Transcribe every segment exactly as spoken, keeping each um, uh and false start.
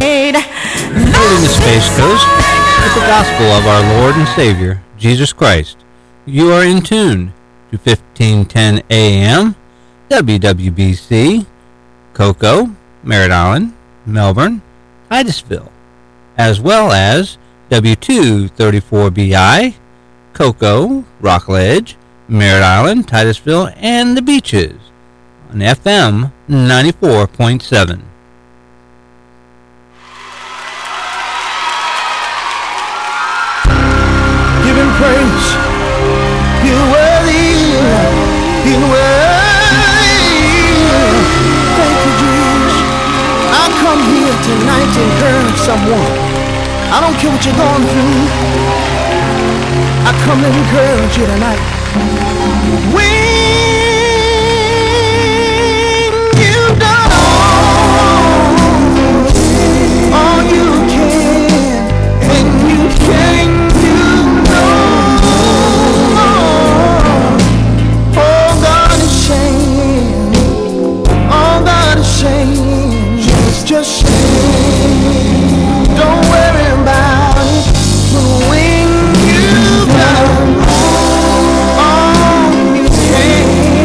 the Space Coast with the gospel of our Lord and Savior, Jesus Christ. You are in tune to fifteen ten A M, W W B C, Cocoa, Merritt Island, Melbourne, Titusville, as well as W two thirty-four B I, Cocoa, Rockledge, Merritt Island, Titusville, and the Beaches on F M ninety-four point seven. Give him praise. You're worthy. You're worthy. Thank you, Jesus. I come here tonight to encourage someone. I don't care what you're going through. I come to encourage you tonight. When you've done all, all you can, when you can, you know, all God is saying, all God is saying, just, just say, don't worry about it, when you've done all you can.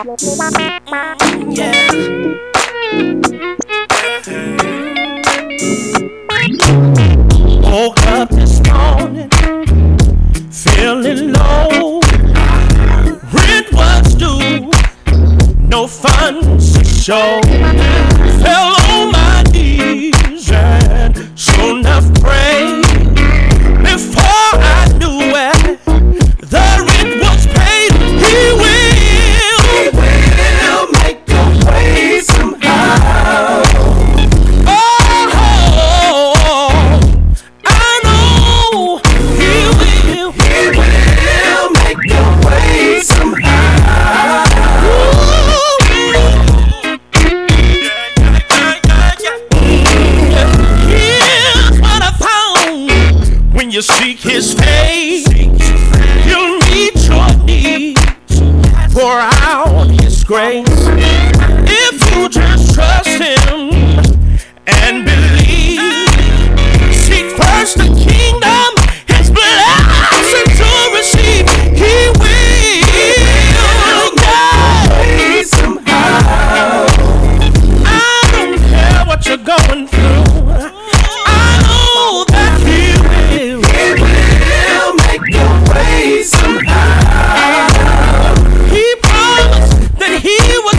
Yeah. Woke up this morning, feeling low. Rent was due, no funds to show. Fell on my knees and sure enough prayed. Before I knew it, the rent was paid. He will, he will make a way somehow. Oh, I know he will, he will make a way somehow. Here's what I found: when you seek his face, you'll meet your needs. Pour out his grace. If you just trust him and believe, seek first the kingdom, his blessing to receive. He will guide somehow. I don't care what you're going through, I know that he will. He will make your way somehow. He promised that he would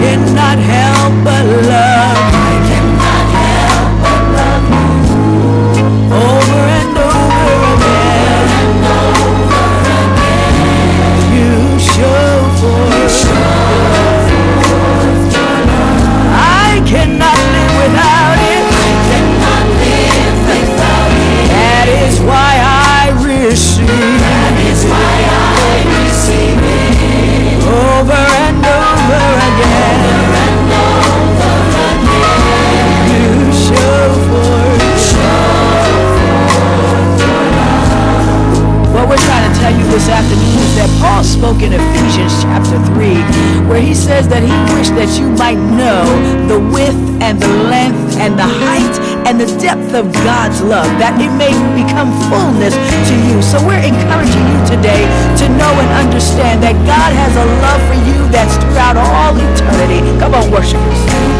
cannot help but love. I cannot help but love you. Over and over again. Over and over again. You show forth. I cannot live without it. I cannot live without it. That is why I receive. That is why I receive it. Over and over again. Over and over again. You show forth. Show forth your love. What we're trying to tell you this afternoon is that Paul spoke in Ephesians chapter three, where he says that he wished that you might know the width and the length and the height and the depth of God's love, that it may become fullness to you. So we're encouraging you today to know and understand that God has a love for you that's throughout all eternity. Come on, worshipers.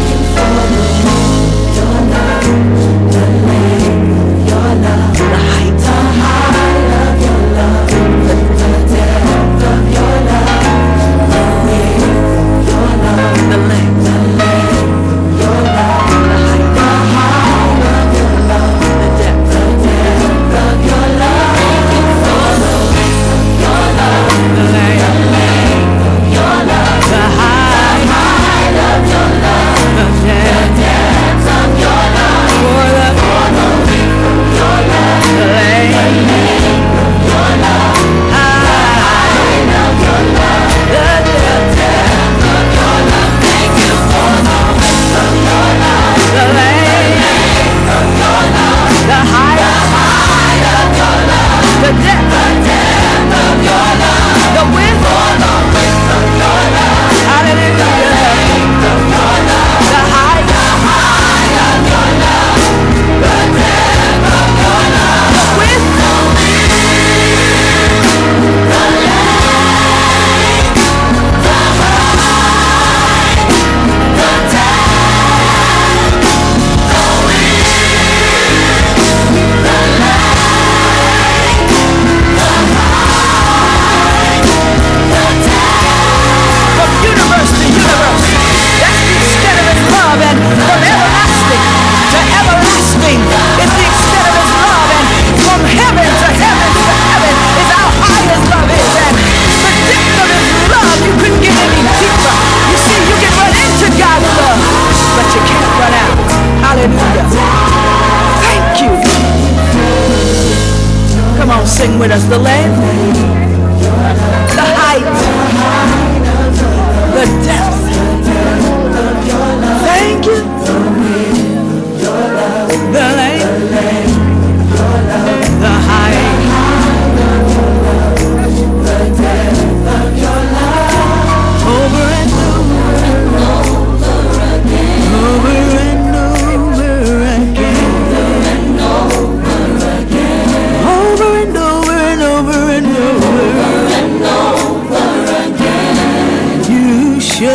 Your love, the length, your love, the height, the height of your love, the depth of your love, the width, your love, the length, the length, your love, the height, the height of your love, the depth, the depth of your love. Thank you for the width of your love, the length, the length of your love, the height, the height of your love, the depth, the depth of your love, for the for the width of your love, the length, the length of your love, height of your love, the depth, depth of your love. Thank you for the width of your love, the length of your love, the height, the height of your love, the depth, the depth of your love, the width, for the width of your love, hallelujah, the length of your love, the height, the height of your love, the depth of your love, the width, the width, the length, the height, the depth, the width, the length, the height, the depth. From universe to universe, that's the extent of his love, and from everlasting to everlasting is the extent of his love, and from heaven to heaven to heaven is how high his love is, and the depth of his love, you couldn't get any deeper. You see, you can run into God's love, but you can't run out. Hallelujah. Thank you. Come on, sing with us. The length, the height, the depth. Thank you. The length, the height, the depth of your love. Over and over, over again, over and over again, over and over again, over and over and over and over and over again. You show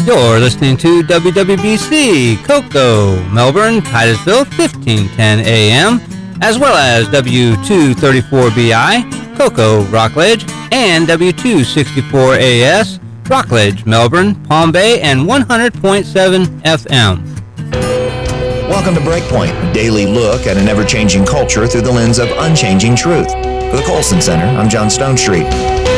You're listening to W W B C, Cocoa, Melbourne, Titusville, fifteen ten A M, as well as W two thirty-four B I, Cocoa, Rockledge, and W two sixty-four A S, Rockledge, Melbourne, Palm Bay, and one hundred point seven F M. Welcome to Breakpoint, a daily look at an ever-changing culture through the lens of unchanging truth. For the Colson Center, I'm John Stonestreet.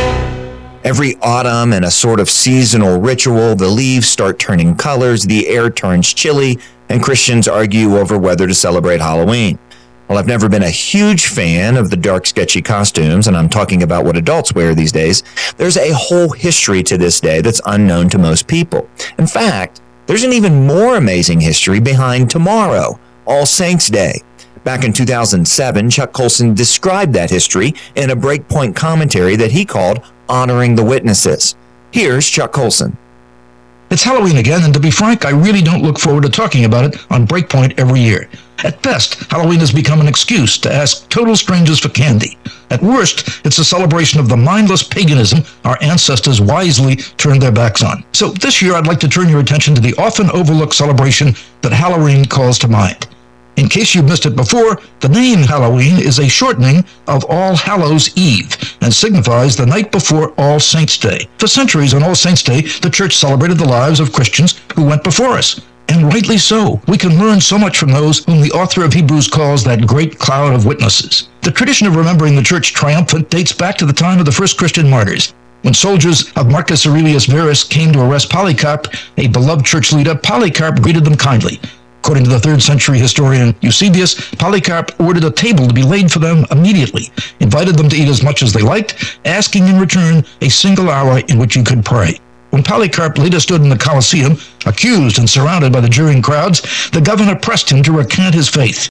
Every autumn, in a sort of seasonal ritual, the leaves start turning colors, the air turns chilly, and Christians argue over whether to celebrate Halloween. Well, I've never been a huge fan of the dark, sketchy costumes, and I'm talking about what adults wear these days. There's a whole history to this day that's unknown to most people. In fact, there's an even more amazing history behind tomorrow, All Saints' Day. Back in two thousand seven, Chuck Colson described that history in a Breakpoint commentary that he called Honoring the Witnesses. Here's Chuck Colson. It's Halloween again, and to be frank, I really don't look forward to talking about it on Breakpoint every year. At best, Halloween has become an excuse to ask total strangers for candy. At worst, it's a celebration of the mindless paganism our ancestors wisely turned their backs on. So this year, I'd like to turn your attention to the often overlooked celebration that Halloween calls to mind. In case you've missed it before, the name Halloween is a shortening of All Hallows' Eve and signifies the night before All Saints' Day. For centuries on All Saints' Day, the church celebrated the lives of Christians who went before us. And rightly so. We can learn so much from those whom the author of Hebrews calls that great cloud of witnesses. The tradition of remembering the church triumphant dates back to the time of the first Christian martyrs. When soldiers of Marcus Aurelius Verus came to arrest Polycarp, a beloved church leader, Polycarp greeted them kindly. According to the third century historian Eusebius, Polycarp ordered a table to be laid for them immediately, invited them to eat as much as they liked, asking in return a single hour in which he could pray. When Polycarp later stood in the Colosseum, accused and surrounded by the jeering crowds, the governor pressed him to recant his faith.